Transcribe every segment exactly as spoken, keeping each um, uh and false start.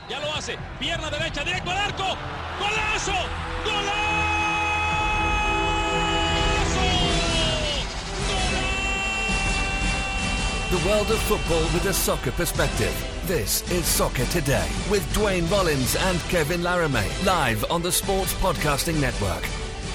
Ya lo hace. Pierna derecha, directo al arco. ¡Golazo! ¡Golazo! The world of football with a soccer perspective. This is Soccer Today with Dwayne Rollins and Kevin Laramie, live on the Sports Podcasting Network.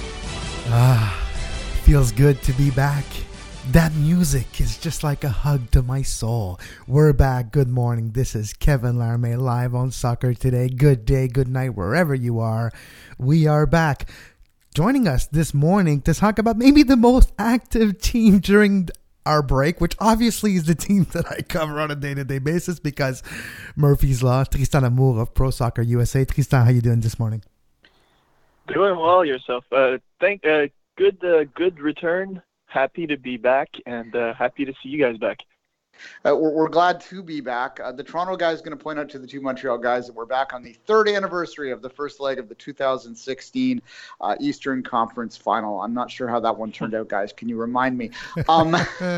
Ah, feels good to be back. That music is just like a hug to my soul. We're back. Good morning. This is Kevin Laramie live on Soccer Today. Good day, good night, wherever you are. We are back. Joining us this morning to talk about maybe the most active team during our break, which obviously is the team that I cover on a day-to-day basis because Murphy's Law. Tristan Amour of Pro Soccer U S A. Tristan, how you doing this morning? Doing well yourself. Uh, thank. Uh, good. Uh, good return. Happy to be back and uh, happy to see you guys back. Uh, we're, we're glad to be back. Uh, the Toronto guy is going to point out to the two Montreal guys that we're back on the third anniversary of the first leg of the two thousand sixteen uh, Eastern Conference Final. I'm not sure how that one turned out, guys. Can you remind me? Um,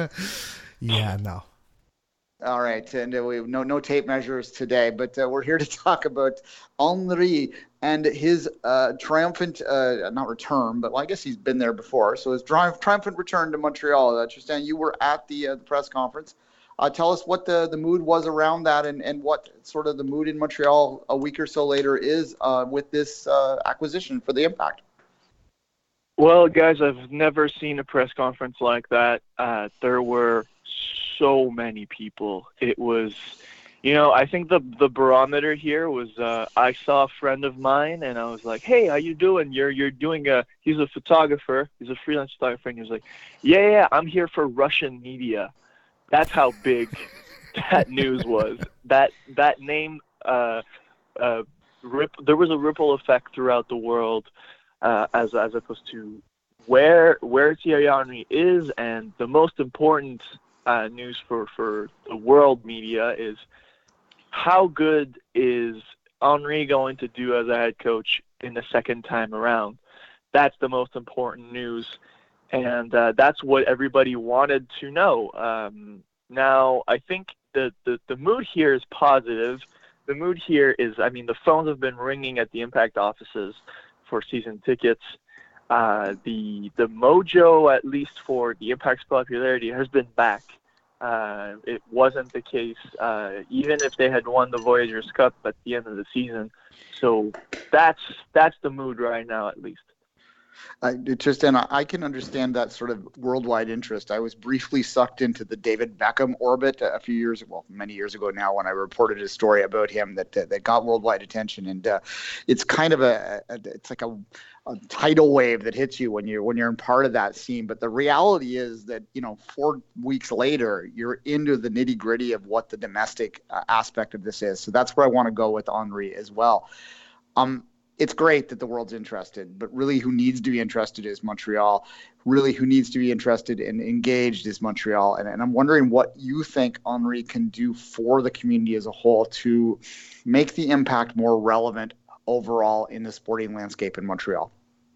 yeah, no. All right, and uh, we have no, no tape measures today, but uh, we're here to talk about Henry and his uh, triumphant, uh, not return, but well, I guess he's been there before. So his tri- triumphant return to Montreal. Uh, Tristan, you were at the, uh, the press conference. Uh, tell us what the, the mood was around that and, and what sort of the mood in Montreal a week or so later is uh, with this uh, acquisition for the Impact. Well, guys, I've never seen a press conference like that. Uh, there were so many people. It was, you know, I think the the barometer here was uh, I saw a friend of mine and I was like, hey, how you doing? You're you're doing a, he's a photographer. He's a freelance photographer. And he was like, yeah, yeah, I'm here for Russian media. That's how big that news was. That that name, uh, uh, rip, there was a ripple effect throughout the world, uh, as as opposed to where where Thierry Henry is, and the most important uh, news for, for the world media is how good is Henry going to do as a head coach in the second time around. That's the most important news. And uh, that's what everybody wanted to know. Um, now, I think the, the, the mood here is positive. The mood here is, I mean, the phones have been ringing at the Impact offices for season tickets. Uh, the the mojo, at least for the Impact's popularity, has been back. Uh, it wasn't the case, uh, even if they had won the Voyageurs Cup at the end of the season. So that's that's the mood right now, at least. Uh, Tristan, I can understand that sort of worldwide interest. I was briefly sucked into the David Beckham orbit a few years, well, many years ago now, when I reported a story about him that uh, that got worldwide attention. And uh, it's kind of a, a it's like a, a tidal wave that hits you when you're when you're in part of that scene. But the reality is that, you know, four weeks later, you're into the nitty gritty of what the domestic uh, aspect of this is. So that's where I want to go with Henry as well. Um. It's great that the world's interested, but really who needs to be interested is Montreal. Really who needs to be interested and engaged is Montreal. And, and I'm wondering what you think Henry can do for the community as a whole to make the Impact more relevant overall in the sporting landscape in Montreal.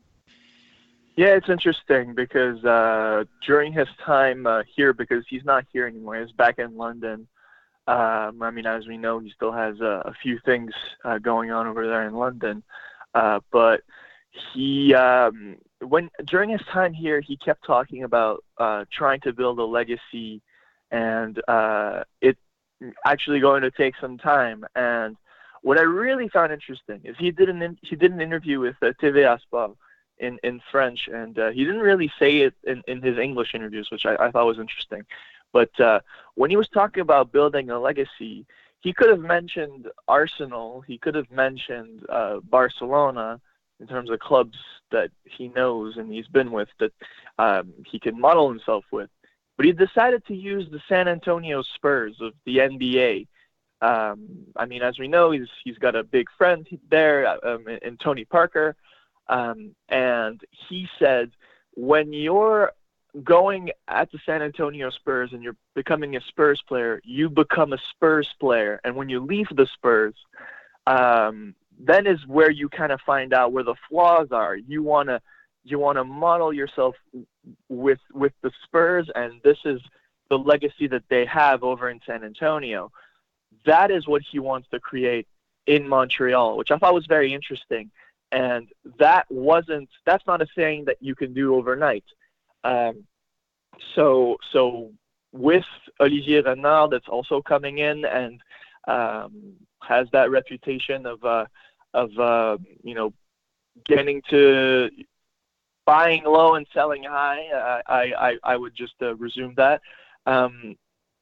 Yeah, it's interesting because uh, during his time uh, here, because he's not here anymore, he's back in London. Um, I mean, as we know, he still has uh, a few things uh, going on over there in London. Uh, but he, um, when during his time here, he kept talking about uh, trying to build a legacy, and uh, it actually going to take some time. And what I really found interesting is he did an he did an interview with uh, T V A Sport in in French, and uh, he didn't really say it in, in his English interviews, which I, I thought was interesting. But uh, when he was talking about building a legacy, he could have mentioned Arsenal. He could have mentioned uh, Barcelona in terms of clubs that he knows and he's been with, that um, he can model himself with. But he decided to use the San Antonio Spurs of the N B A. Um, I mean, as we know, he's he's got a big friend there um, in, in Tony Parker. Um, and he said, when you're going at the San Antonio Spurs and you're becoming a Spurs player, you become a Spurs player. And when you leave the Spurs, um, then is where you kind of find out where the flaws are. You want to you want to model yourself with with the Spurs, and this is the legacy that they have over in San Antonio. That is what he wants to create in Montreal, which I thought was very interesting. And that wasn't, that's not a thing that you can do overnight. Um, so, so with Olivier Renard, that's also coming in and um, has that reputation of, uh, of uh, you know, getting to buying low and selling high. Uh, I, I, I would just uh, resume that. Um,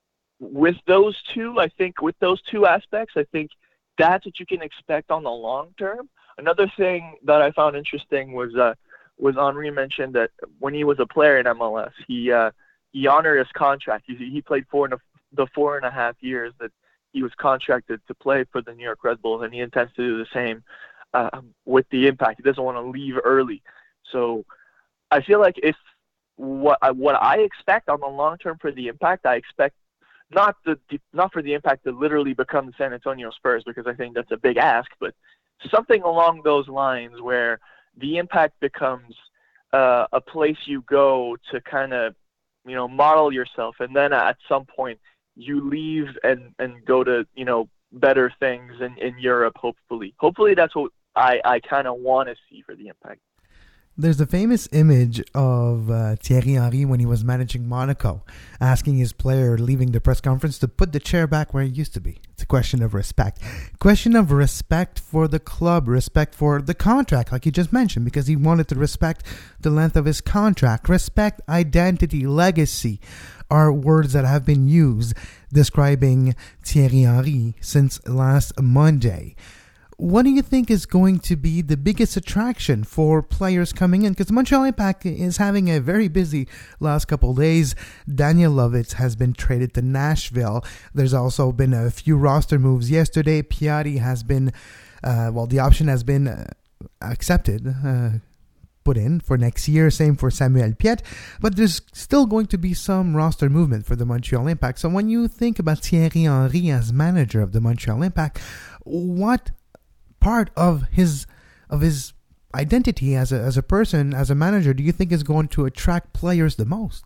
with those two, I think with those two aspects, I think that's what you can expect on the long term. Another thing that I found interesting was uh, was Henry mentioned that when he was a player in M L S, he uh, he honored his contract. He, he played four and a, the four and a half years that he was contracted to play for the New York Red Bulls, and he intends to do the same uh, with the Impact. He doesn't want to leave early. So I feel like if what I, what I expect on the long term for the Impact, I expect not the not for the Impact to literally become the San Antonio Spurs, because I think that's a big ask, but something along those lines where the Impact becomes uh, a place you go to kind of, you know, model yourself, and then at some point you leave and, and go to, you know, better things in, in Europe, hopefully. Hopefully that's what I, I kind of want to see for the Impact. There's a famous image of uh, Thierry Henry when he was managing Monaco, asking his player leaving the press conference to put the chair back where it used to be. It's a question of respect. Question of respect for the club, respect for the contract, like you just mentioned, because he wanted to respect the length of his contract. Respect, identity, legacy are words that have been used describing Thierry Henry since last Monday. What do you think is going to be the biggest attraction for players coming in? Because Montreal Impact is having a very busy last couple of days. Daniel Lovitz has been traded to Nashville. There's also been a few roster moves yesterday. Piatti has been, uh, well, the option has been uh, accepted, uh, put in for next year. Same for Samuel Piette. But there's still going to be some roster movement for the Montreal Impact. So when you think about Thierry Henry as manager of the Montreal Impact, what part of his of his identity as a as a person, as a manager, do you think is going to attract players the most?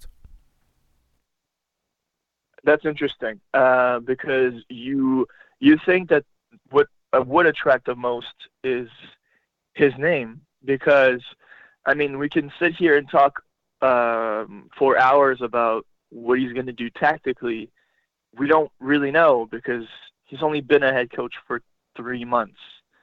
That's interesting, uh, because you you think that what uh, would attract the most is his name, because I mean we can sit here and talk um, for hours about what he's going to do tactically. We don't really know because he's only been a head coach for three months.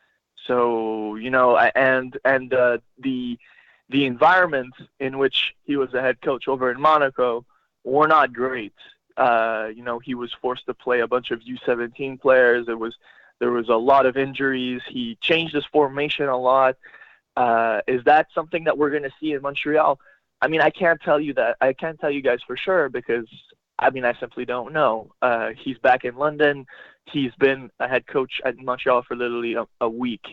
So, you know, and and uh, the the environment in which he was a head coach over in Monaco were not great. Uh, you know, he was forced to play a bunch of U seventeen players. There was there was a lot of injuries. He changed his formation a lot. Uh, is that something that we're going to see in Montreal? I mean, I can't tell you that. I can't tell you guys for sure because, I mean, I simply don't know. Uh, he's back in London. He's been a head coach at Montreal for literally a, a week.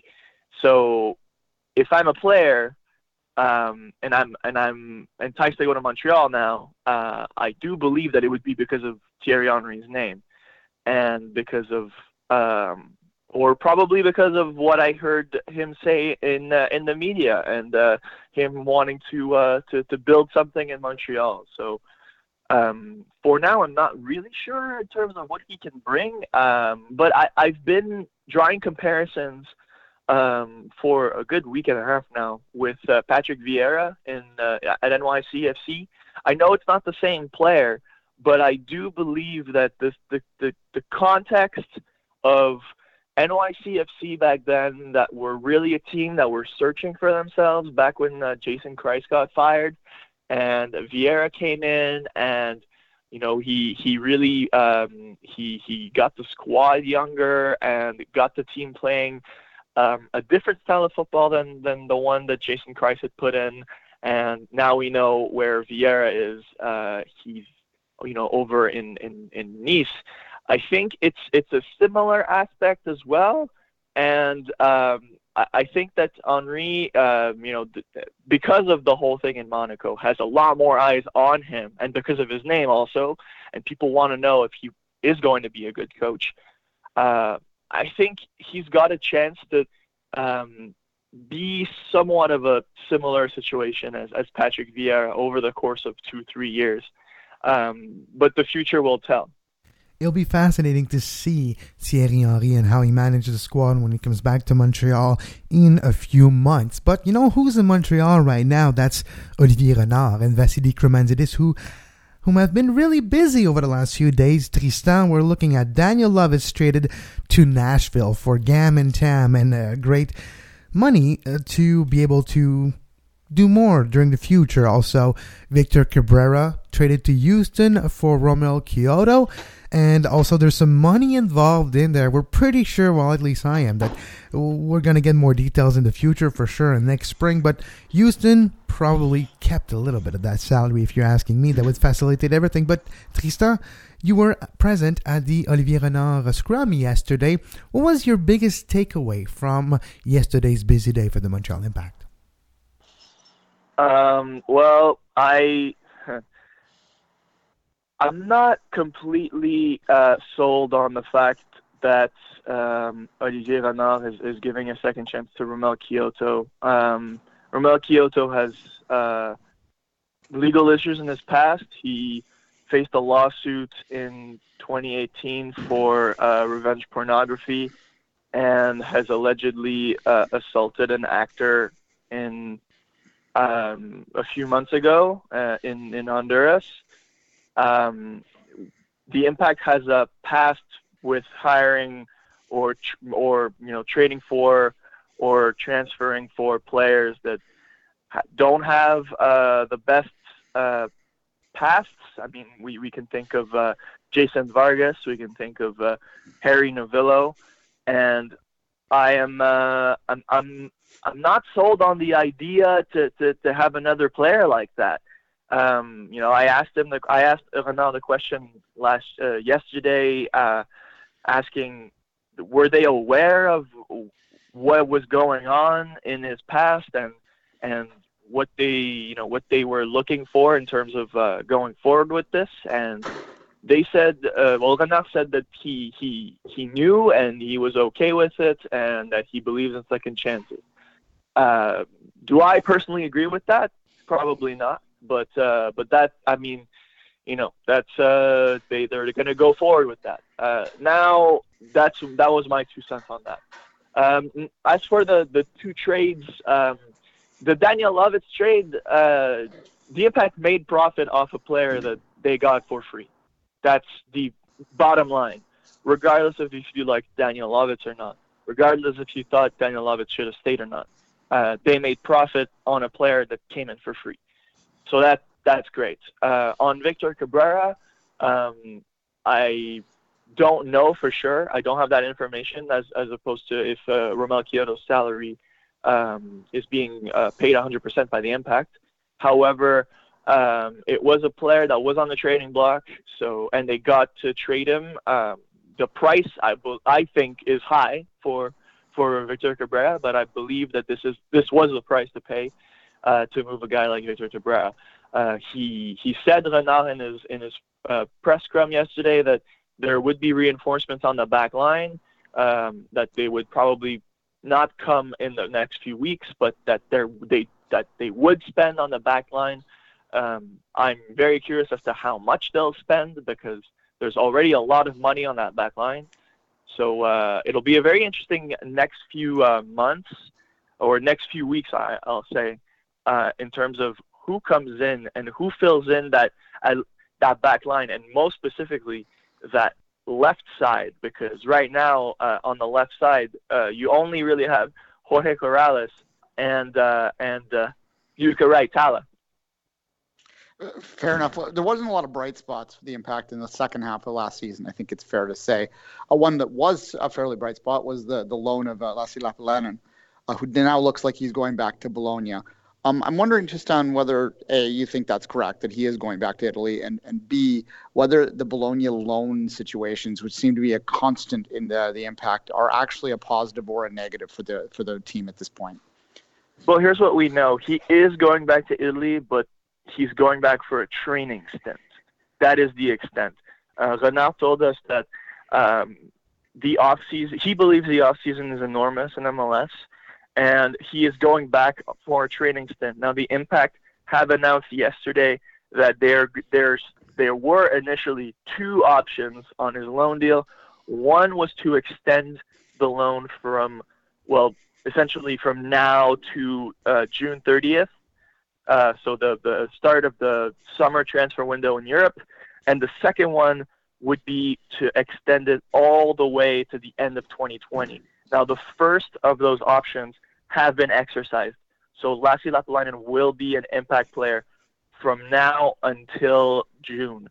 So if I'm a player um, and I'm and I'm enticed to go to Montreal now, uh, I do believe that it would be because of Thierry Henry's name and because of, um, or probably because of what I heard him say in uh, in the media and uh, him wanting to uh, to to build something in Montreal. So. Um, for now, I'm not really sure in terms of what he can bring, um, but I, I've been drawing comparisons um, for a good week and a half now with uh, Patrick Vieira in uh, at N Y C F C. I know it's not the same player, but I do believe that this, the, the, the context of N Y C F C back then, that were really a team that were searching for themselves back when uh, Jason Kreis got fired. And Vieira came in, and you know he he really um, he he got the squad younger and got the team playing um, a different style of football than than the one that Jason Kreis had put in. And now we know where Vieira is. Uh, he's you know over in, in, in Nice. I think it's it's a similar aspect as well, and. Um, I think that Henry, uh, you know, th- because of the whole thing in Monaco, has a lot more eyes on him, and because of his name also, and people want to know if he is going to be a good coach. Uh, I think he's got a chance to um, be somewhat of a similar situation as, as Patrick Vieira over the course of two, three years. Um, but the future will tell. it'll be fascinating to see Thierry Henry and how he manages the squad when he comes back to Montreal in a few months. But you know who's in Montreal right now? That's Olivier Renard and Vassili Krumanzidis, who whom have been really busy over the last few days. Tristan, we're looking at Daniel Lovitz traded to Nashville for Gam and Tam and uh, great money uh, to be able to do more during the future. Also, Victor Cabrera traded to Houston for Romel Kyoto. And also there's some money involved in there. We're pretty sure, well at least I am, that we're going to get more details in the future for sure and next spring. But Houston probably kept a little bit of that salary, if you're asking me. That would facilitate everything. But Tristan, you were present at the Olivier Renard scrum yesterday. What was your biggest takeaway from yesterday's busy day for the Montreal Impact? Um, well, I... I'm not completely uh, sold on the fact that um, Olivier Renard is, is giving a second chance to Romel Kyoto. Um, Romel Kyoto has uh, legal issues in his past. He faced a lawsuit in twenty eighteen for uh, revenge pornography and has allegedly uh, assaulted an actor in um, a few months ago uh, in, in Honduras. Um, the Impact has a past with hiring or or you know trading for or transferring for players that ha- don't have uh, the best uh, pasts. I mean, we, we can think of uh, Jason Vargas, we can think of uh, Harry Novillo, and I am uh, I'm I'm I'm not sold on the idea to, to, to have another player like that. Um, you know, I asked him. The, I asked Renard the question last uh, yesterday, uh, asking, were they aware of what was going on in his past and and what they, you know, what they were looking for in terms of uh, going forward with this? And they said, uh, well, Renard said that he he he knew and he was okay with it, and that he believes in second chances. Uh, do I personally agree with that? Probably not. But uh, but that, I mean, you know, that's uh, they they're going to go forward with that. Uh, now that's that was my two cents on that. Um, as for the, the two trades, um, the Daniel Lovitz trade, uh, the Impact made profit off a player that they got for free. That's the bottom line, regardless of if you like Daniel Lovitz or not, regardless if you thought Daniel Lovitz should have stayed or not. Uh, they made profit on a player that came in for free. So that that's great. Uh, on Victor Cabrera, um, I don't know for sure. I don't have that information as as opposed to if uh, Romel Kyoto's salary um, is being uh, paid one hundred percent by the Impact. However, um, it was a player that was on the trading block, so and they got to trade him. Um, the price I I think is high for for Victor Cabrera, but I believe that this is this was the price to pay. Uh, to move a guy like Victor Cabrera. Uh, he he said, Renard, in his in his uh, press scrum yesterday, that there would be reinforcements on the back line, um, that they would probably not come in the next few weeks, but that there they that they would spend on the back line. Um, I'm very curious as to how much they'll spend, because there's already a lot of money on that back line. So uh, it'll be a very interesting next few uh, months, or next few weeks, I, I'll say, Uh, in terms of who comes in and who fills in that uh, that back line, and most specifically that left side, because right now uh, on the left side uh, you only really have Jorge Corrales and uh, and uh, Yuka Raitala. Fair enough. There wasn't a lot of bright spots for the Impact in the second half of last season, I think it's fair to say. Uh, one that was a fairly bright spot was the the loan of uh, Lassi Lappalainen, uh, who now looks like he's going back to Bologna. Um, I'm wondering just on whether, A, you think that's correct, that he is going back to Italy, and, and B, whether the Bologna loan situations, which seem to be a constant in the, the Impact, are actually a positive or a negative for the for the team at this point. Well, here's what we know. He is going back to Italy, but he's going back for a training stint. That is the extent. Uh, Renard told us that um, the off-season, he believes the off-season is enormous in M L S, and he is going back for a training stint. Now, the Impact have announced yesterday that they're they're there were initially two options on his loan deal. One was to extend the loan from, well, essentially from now to uh, June thirtieth, uh, so the, the start of the summer transfer window in Europe. And the second one would be to extend it all the way to the end of twenty twenty. Now, the first of those options have been exercised. So Lassi Lappalainen will be an Impact player from now until June.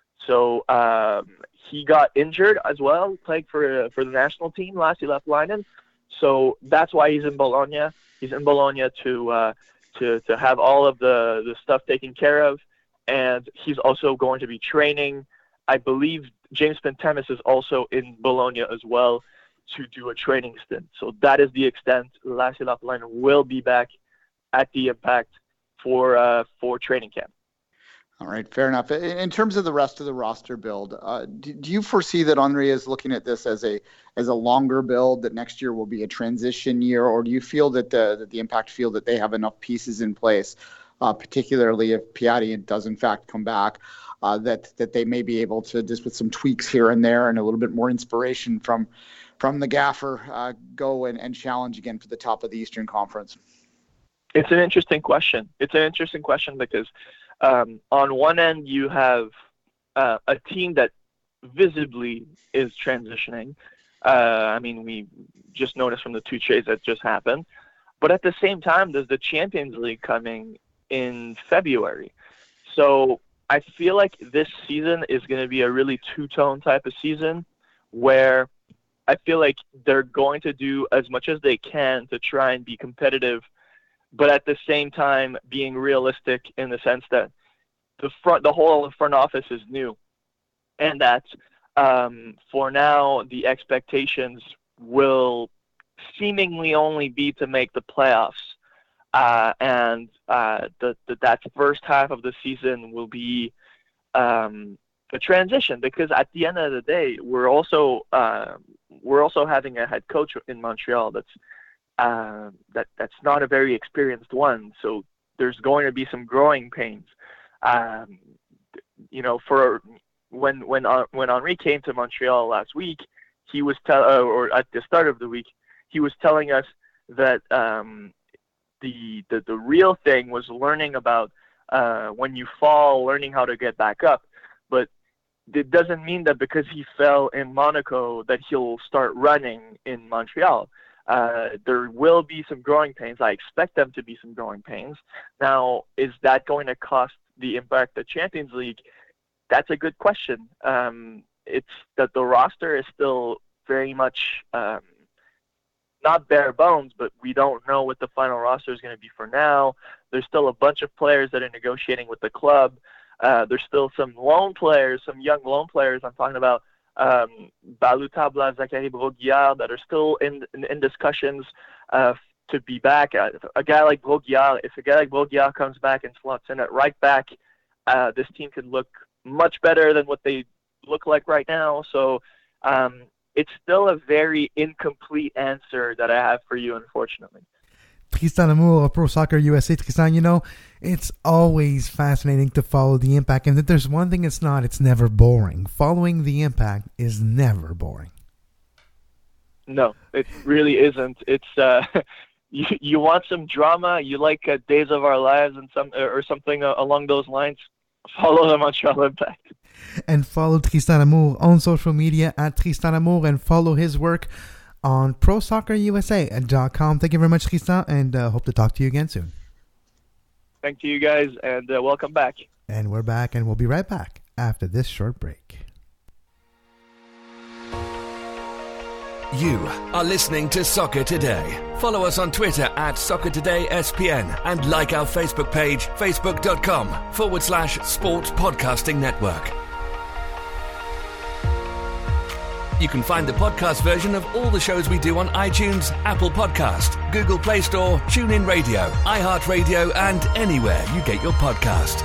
So um, he got injured as well, playing for for the national team, Lassi Lappalainen. So that's why he's in Bologna. He's in Bologna to uh, to to have all of the, the stuff taken care of, and he's also going to be training. I believe James Pantemis is also in Bologna as well to do a training stint. So that is the extent Lassi Lappalainen will be back at the Impact for uh, for training camp. All right, fair enough. In terms of the rest of the roster build, uh, do, do you foresee that Henry is looking at this as a as a longer build, that next year will be a transition year, or do you feel that the, that the Impact feel that they have enough pieces in place, uh, particularly if Piatti does in fact come back, uh, that that they may be able to, just with some tweaks here and there and a little bit more inspiration from from the gaffer, uh, go and, and challenge again for the top of the Eastern Conference? It's an interesting question. It's an interesting question because Um, on one end, you have uh, a team that visibly is transitioning. Uh, I mean, we just noticed from the two trades that just happened. But at the same time, there's the Champions League coming in February. So I feel like this season is going to be a really two-tone type of season where I feel like they're going to do as much as they can to try and be competitive, but at the same time being realistic in the sense that the front, the whole front office is new, and that um, for now the expectations will seemingly only be to make the playoffs, uh, and uh, the, the that first half of the season will be um, a transition, because at the end of the day, we're also uh, we're also having a head coach in Montreal that's. Uh, that that's not a very experienced one, so there's going to be some growing pains. Um, you know, for when when uh, when Henry came to Montreal last week, he was tell uh, or at the start of the week, he was telling us that um, the, the the real thing was learning about uh, when you fall, learning how to get back up. But it doesn't mean that because he fell in Monaco that he'll start running in Montreal. Uh, there will be some growing pains. I expect them to be some growing pains. Now, is that going to cost the Impact the Champions League? That's a good question. Um, it's that the roster is still very much um, not bare bones, but we don't know what the final roster is going to be for now. There's still a bunch of players that are negotiating with the club. Uh, there's still some loan players, some young loan players. I'm talking about Um, Balou Tabla, Zachary Brault-Guillard, that are still in in, in discussions uh, to be back. Uh, a guy like Brault-Guillard, if a guy like Brault-Guillard comes back and slots in at right back, uh, this team could look much better than what they look like right now. So um, it's still a very incomplete answer that I have for you, unfortunately. Tristan Amour of Pro Soccer U S A. Tristan, you know, it's always fascinating to follow the Impact. And if there's one thing it's not, it's never boring. Following the Impact is never boring. No, it really isn't. It's uh, you, you want some drama, you like uh, Days of Our Lives and some or something uh, along those lines, follow the Montreal Impact. And follow Tristan Amour on social media at Tristan Amour, and follow his work on pro soccer u s a dot com. Thank you very much, Tristan, and uh, hope to talk to you again soon. Thank you guys, and uh, welcome back. And we're back, and we'll be right back after this short break. You are listening to Soccer Today. Follow us on Twitter at Soccer Today S P N and like our Facebook page, facebook.com forward slash sports podcasting network. You can find the podcast version of all the shows we do on iTunes, Apple Podcast, Google Play Store, TuneIn Radio, iHeartRadio, and anywhere you get your podcast.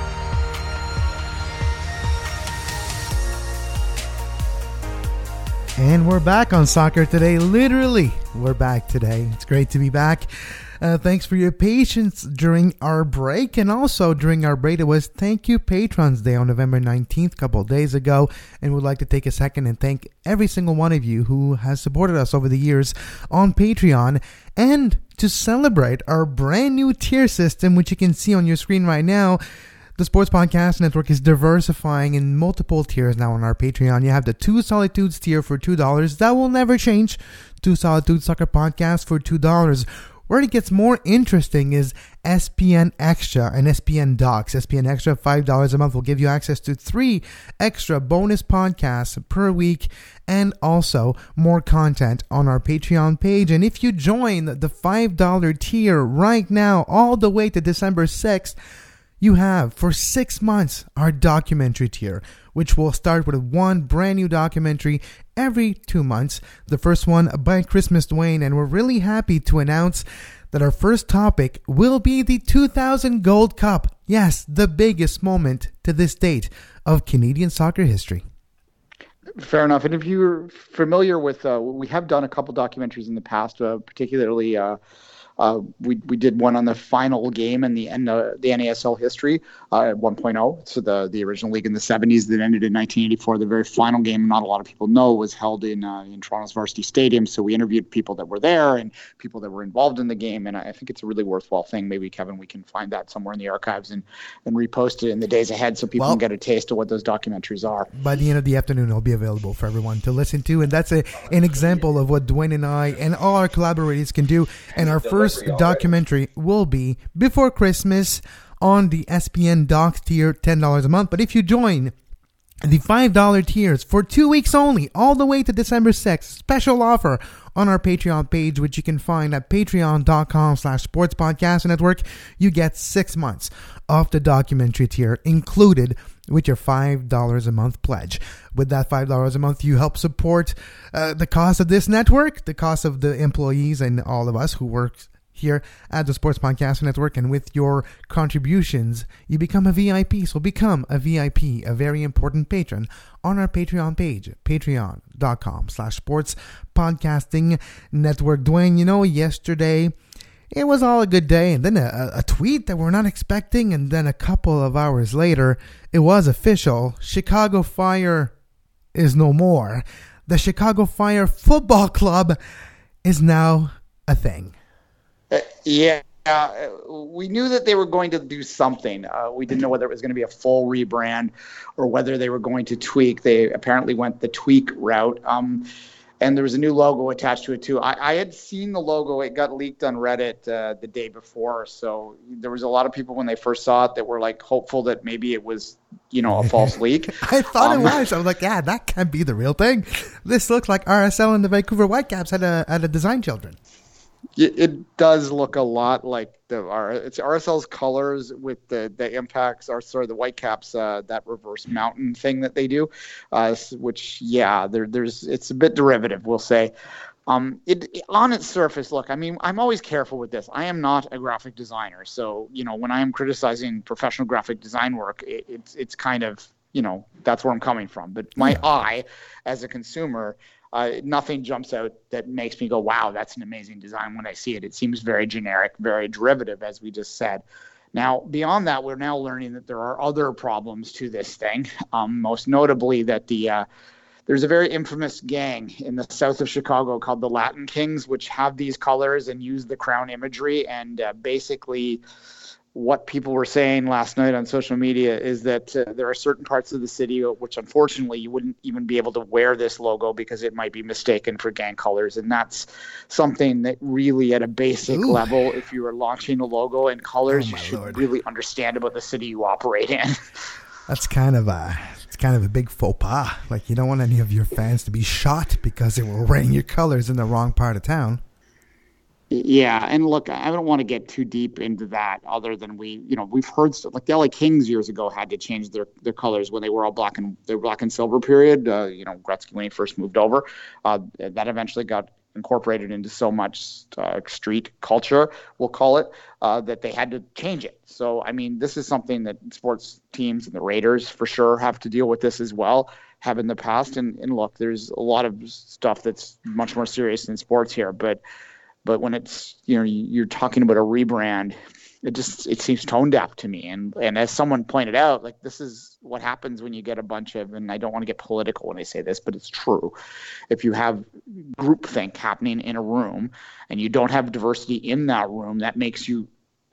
And we're back on Soccer Today. Literally, we're back today. It's great to be back. Uh, thanks for your patience during our break. And also during our break, it was Thank You Patrons Day on November nineteenth, a couple of days ago. And we'd like to take a second and thank every single one of you who has supported us over the years on Patreon. And to celebrate our brand new tier system, which you can see on your screen right now, the Sports Podcast Network is diversifying in multiple tiers now on our Patreon. You have the Two Solitudes tier for two dollars. That will never change. Two Solitudes Soccer Podcast for two dollars. Where it gets more interesting is S P N Extra and S P N Docs. S P N Extra, five dollars a month, will give you access to three extra bonus podcasts per week and also more content on our Patreon page. And if you join the five dollars tier right now, all the way to December sixth, you have, for six months, our documentary tier, which will start with one brand new documentary every two months. The first one by Christmas Dwayne, and we're really happy to announce that our first topic will be the two thousand Gold Cup. Yes, the biggest moment to this date of Canadian soccer history. Fair enough. And if you're familiar with, uh, we have done a couple documentaries in the past, uh, particularly uh, Uh, we we did one on the final game in the uh, the N A S L history uh, one point oh. So the the original league in the seventies that ended in nineteen eighty-four. The very final game, not a lot of people know, was held in uh, in Toronto's Varsity Stadium. So we interviewed people that were there and people that were involved in the game. And I think it's a really worthwhile thing. Maybe, Kevin, we can find that somewhere in the archives and, and repost it in the days ahead so people well, can get a taste of what those documentaries are. By the end of the afternoon, it'll be available for everyone to listen to. And that's a, an example of what Dwayne and I and all our collaborators can do. And our first documentary will be before Christmas on the S P N Docs tier, ten dollars a month. But if you join the five dollars tiers for two weeks only, all the way to December sixth, special offer on our Patreon page, which you can find at patreon.com slash sports podcast network, you get six months of the documentary tier included with your five dollars a month pledge. With that five dollars a month, you help support uh, the cost of this network, the cost of the employees and all of us who work here at the Sports Podcast Network. And with your contributions, you become a V I P. So become a V I P, a very important patron, on our Patreon page, patreon.com slash sports podcasting network. Dwayne, you know, yesterday it was all a good day, and then a, a tweet that we're not expecting, and then a couple of hours later, it was official. Chicago Fire is no more. The Chicago Fire Football Club is now a thing. Uh, yeah, uh, we knew that they were going to do something. Uh, we didn't know whether it was going to be a full rebrand or whether they were going to tweak. They apparently went the tweak route. Um, and there was a new logo attached to it, too. I, I had seen the logo. It got leaked on Reddit uh, the day before. So there was a lot of people when they first saw it that were like hopeful that maybe it was, you know, a false leak. I thought um, it was. I was like, yeah, that can't be the real thing. This looks like R S L and the Vancouver Whitecaps had a, had a design children. It does look a lot like the it's R S L's colors with the the impacts, or sorry, the Whitecaps, uh, that reverse mountain thing that they do, uh, which yeah, there there's it's a bit derivative, we'll say. Um, it, it on its surface, look, I mean, I'm always careful with this. I am not a graphic designer, so you know when I am criticizing professional graphic design work, it, it's it's kind of you know that's where I'm coming from. But my yeah. eye, as a consumer. Uh, nothing jumps out that makes me go, wow, that's an amazing design when I see it. It seems very generic, very derivative, as we just said. Now, beyond that, we're now learning that there are other problems to this thing, um, most notably that the uh, there's a very infamous gang in the south of Chicago called the Latin Kings, which have these colors and use the crown imagery. And uh, basically what people were saying last night on social media is that uh, there are certain parts of the city which unfortunately you wouldn't even be able to wear this logo because it might be mistaken for gang colors. And that's something that really at a basic Ooh. level, if you are launching a logo and colors, oh you should Lord. really understand about the city you operate in. That's kind of a, it's kind of a big faux pas. Like you don't want any of your fans to be shot because they were wearing your colors in the wrong part of town. Yeah, and look, I don't want to get too deep into that other than we, you know, we've heard stuff like the L A Kings years ago had to change their, their colors when they were all black and their black and silver period, uh, you know, Gretzky when he first moved over. Uh, that eventually got incorporated into so much uh, street culture, we'll call it, uh, that they had to change it. So, I mean, this is something that sports teams and the Raiders for sure have to deal with this as well, have in the past. And, and look, there's a lot of stuff that's much more serious than sports here. But but when it's, you know, you're talking about a rebrand, it just it seems tone deaf to me. And and as someone pointed out, like, this is what happens when you get a bunch of, and I don't want to get political when I say this, but it's true. If you have groupthink happening in a room and you don't have diversity in that room, that makes you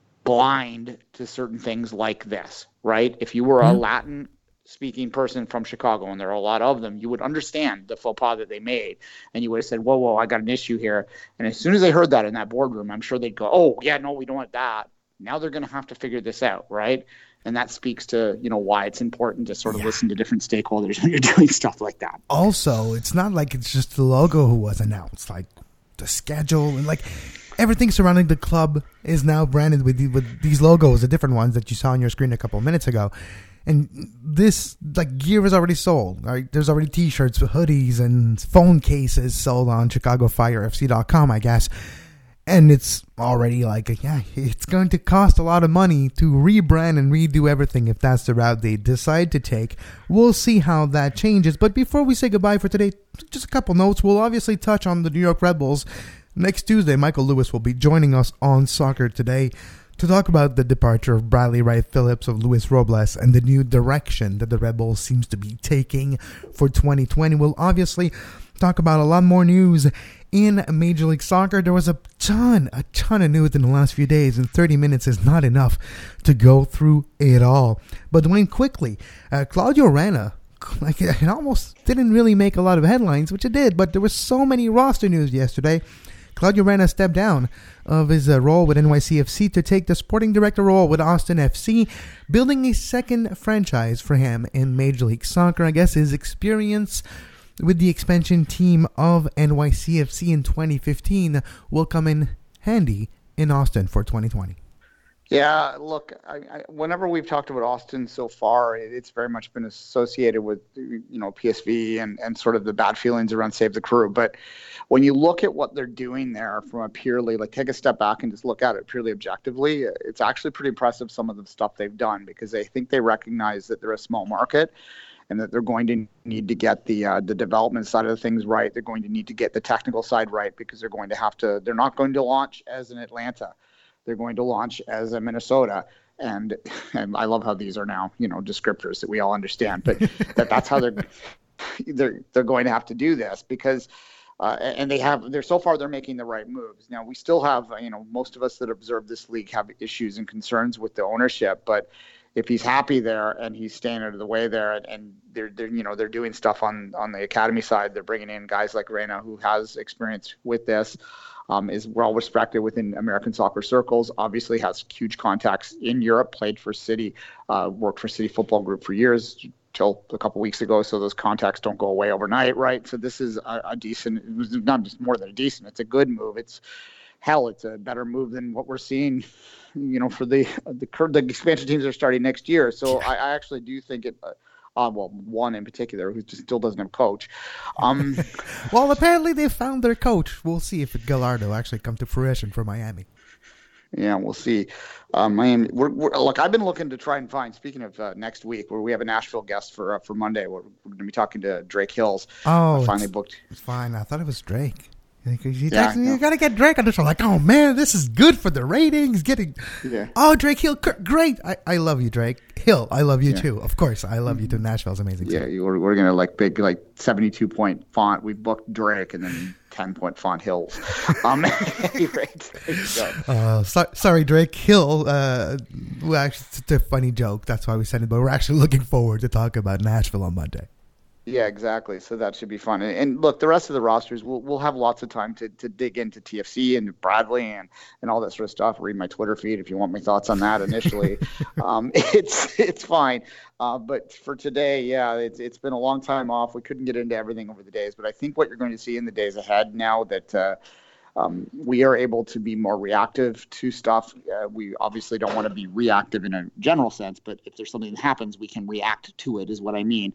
blind to certain things like this, right? If you were a mm-hmm. Latin speaking person from Chicago, and there are a lot of them, you would understand the faux pas that they made, and you would have said, whoa, whoa, I got an issue here. And as soon as they heard that in that boardroom, I'm sure they'd go, oh, yeah, no, we don't want that. Now they're going to have to figure this out, right? And that speaks to, you know, why it's important to sort of yeah. listen to different stakeholders when you're doing stuff like that. Also, it's not like it's just the logo who was announced, like the schedule and like everything surrounding the club is now branded with the, with these logos, the different ones that you saw on your screen a couple of minutes ago. And this, like, gear is already sold, right? There's already T-shirts, hoodies, and phone cases sold on Chicago Fire F C dot com, I guess. And it's already like, yeah, it's going to cost a lot of money to rebrand and redo everything if that's the route they decide to take. We'll see how that changes. But before we say goodbye for today, just a couple notes. We'll obviously touch on the New York Red Bulls. Next Tuesday, Michael Lewis will be joining us on Soccer Today to talk about the departure of Bradley Wright Phillips, of Luis Robles, and the new direction that the Red Bulls seems to be taking for twenty twenty. We'll obviously talk about a lot more news in Major League Soccer. There was a ton, a ton of news in the last few days, and thirty minutes is not enough to go through it all. But Dwayne, quickly, uh, Claudio Reyna, like, it almost didn't really make a lot of headlines, which it did, but there was so many roster news yesterday. Claudio Reyna stepped down of his uh, role with N Y C F C to take the sporting director role with Austin F C, building a second franchise for him in Major League Soccer. I guess his experience with the expansion team of N Y C F C in twenty fifteen will come in handy in Austin for twenty twenty. Yeah, look, I, I, whenever we've talked about Austin so far, it, it's very much been associated with, you know, P S V and, and sort of the bad feelings around Save the Crew. But when you look at what they're doing there from a purely, like, take a step back and just look at it purely objectively, it's actually pretty impressive, some of the stuff they've done, because I think they recognize that they're a small market and that they're going to need to get the uh, the development side of the things right. They're going to need to get the technical side right, because they're going to have to, they're not going to launch as an Atlanta. They're going to launch as a Minnesota. And, and I love how these are now, you know, descriptors that we all understand, but that, that's how they're, they're, they're going to have to do this, because, uh, and they have, they're so far, they're making the right moves. Now, we still have, you know, most of us that observe this league have issues and concerns with the ownership, but if he's happy there and he's staying out of the way there, and, and they're, they're, you know, they're doing stuff on, on the academy side, they're bringing in guys like Reyna, who has experience with this, um, is well respected within American soccer circles, obviously has huge contacts in Europe, played for City, uh, worked for City Football Group for years, till a couple weeks ago, so those contacts don't go away overnight, right? So this is a, a decent, not just more than a decent, it's a good move. It's, hell, it's a better move than what we're seeing, you know, for the the, the expansion teams that are starting next year. So I, I actually do think it, uh, uh, well, one in particular who just still doesn't have a coach. Um, well, apparently they found their coach. We'll see if Gallardo actually come to fruition for Miami. Yeah, we'll see. Um, Miami. We're, we're, look, I've been looking to try and find. Speaking of uh, next week, where we have a Nashville guest for uh, for Monday, we're, we're going to be talking to Drake Hills. Oh, uh, finally booked. It's fine. I thought it was Drake. You, yeah, you got to get Drake on the show. Like, oh man, this is good for the ratings. Getting, yeah. Oh, Drake Hill, great. I, I love you, Drake Hill. I love you yeah. too. Of course, I love you too. Nashville's amazing. Yeah, too. we're we're gonna like big like seventy-two point font. We booked Drake and then ten point font Hills. Um, right. So. Uh, so, sorry, Drake Hill. Uh, well, actually, it's a funny joke. That's why we sent it. But we're actually looking forward to talk about Nashville on Monday. Yeah, exactly. So that should be fun. And, and look, the rest of the rosters, we'll we'll have lots of time to, to dig into T F C and Bradley and, and all that sort of stuff. Read my Twitter feed if you want my thoughts on that initially. um, it's it's fine. Uh, but for today, yeah, it's it's been a long time off. We couldn't get into everything over the days, but I think what you're going to see in the days ahead now that uh, um, we are able to be more reactive to stuff. Uh, we obviously don't want to be reactive in a general sense, but if there's something that happens, we can react to it is what I mean.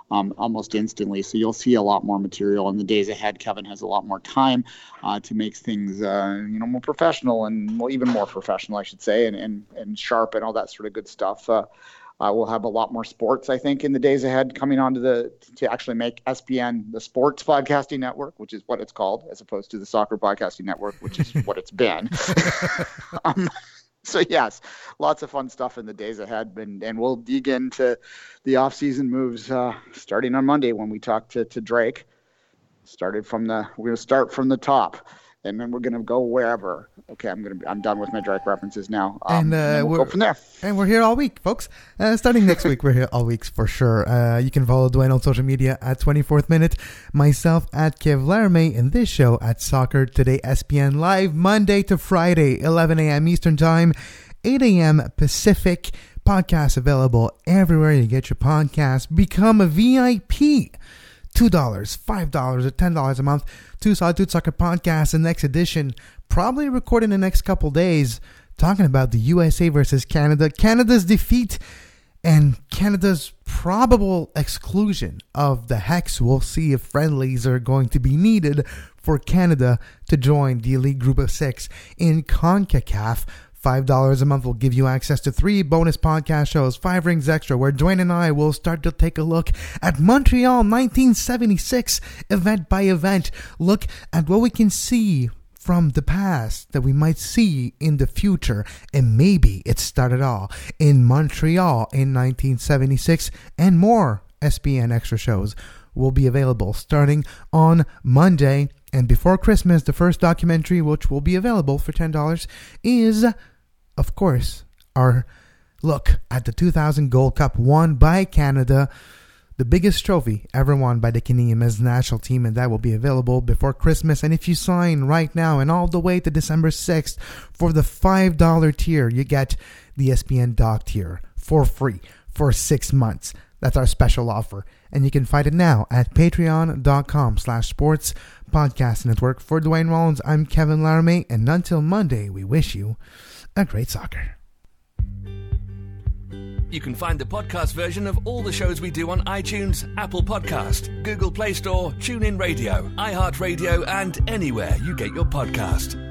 um, almost instantly. So you'll see a lot more material in the days ahead. Kevin has a lot more time uh, to make things, uh, you know, more professional and well, even more professional, I should say, and, and, and sharp and all that sort of good stuff. Uh, Uh, we'll have a lot more sports, I think, in the days ahead coming onto the to actually make S P N the Sports Podcasting Network, which is what it's called, as opposed to the Soccer Podcasting Network, which is what it's been. um, so, yes, lots of fun stuff in the days ahead. And, and we'll dig into the off-season moves uh, starting on Monday when we talk to, to Drake. Started from the we're going to start from the top. And then we're going to go wherever. Okay, I'm going to. I'm done with my Drake references now. Um, and, uh, and then we'll go from there. And we're here all week, folks. Uh, starting next week, we're here all weeks for sure. Uh, you can follow Dwayne on social media at twenty-fourth Minute, myself at Kev Laramie, and this show at Soccer Today S P N live Monday to Friday, eleven a.m. Eastern Time, eight a.m. Pacific. Podcast available everywhere you get your podcast. Become a V I P. two dollars, five dollars, or ten dollars a month. Two Solitude Soccer Podcast, the next edition, probably recorded in the next couple days, talking about the U S A versus Canada, Canada's defeat, and Canada's probable exclusion of the Hex. We'll see if friendlies are going to be needed for Canada to join the Elite Group of Six in CONCACAF. five dollars a month will give you access to three bonus podcast shows, Five Rings Extra, where Dwayne and I will start to take a look at Montreal nineteen seventy-six, event by event. Look at what we can see from the past that we might see in the future. And maybe it started all in Montreal in nineteen seventy-six, and more S P N Extra shows will be available starting on Monday. And before Christmas, the first documentary, which will be available for ten dollars, is, of course, our look at the two thousand Gold Cup won by Canada, the biggest trophy ever won by the Canadian men's national team, and that will be available before Christmas. And if you sign right now and all the way to December sixth for the five dollars tier, you get the S P N Doc tier for free for six months. That's our special offer. And you can find it now at patreon.com slash sports podcast network. For Dwayne Rollins, I'm Kevin Laramie, and until Monday, we wish you a great soccer. You can find the podcast version of all the shows we do on iTunes, Apple Podcast, Google Play Store, TuneIn Radio, iHeartRadio, and anywhere you get your podcast.